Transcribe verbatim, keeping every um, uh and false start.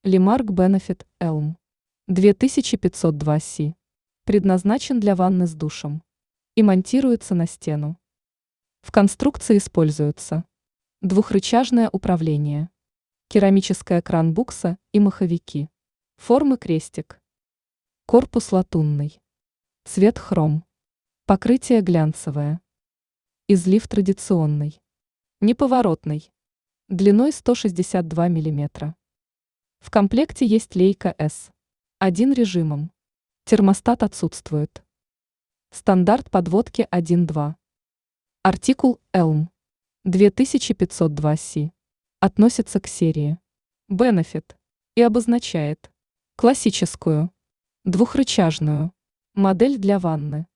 Лимарк Benefit Elm две тысячи пятьсот два си. Предназначен для ванны с душем и монтируется на стену. В конструкции используются двухрычажное управление, керамическая кран-букса и маховики, формы крестик, корпус латунный, цвет хром, покрытие глянцевое, излив традиционный, неповоротный, длиной сто шестьдесят два миллиметра. В комплекте есть лейка эс один режимом. Термостат отсутствует. Стандарт подводки один-два. Артикул Elm две тысячи пятьсот два си относится к серии Benefit и обозначает классическую двухрычажную модель для ванны.